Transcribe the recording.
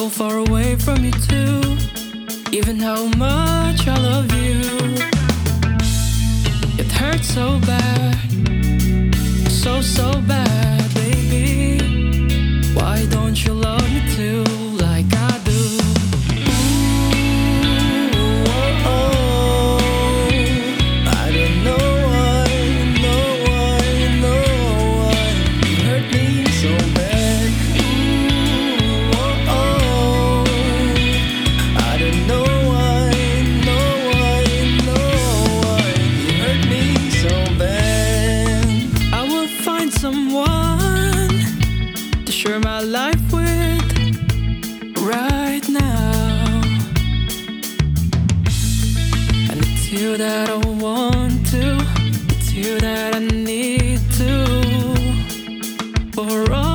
so far away from you too. Even how much I love you, it hurts so bad, so bad, baby. Why don't you love me too, like I do? Ooh, oh, oh. I don't know why, know why, know why you hurt me so bad. Ooh, oh, oh. I don't know why, know why, know why you hurt me so bad. I will find someone to share my life with right now, and it's you that I want to, it's you that I need to, for all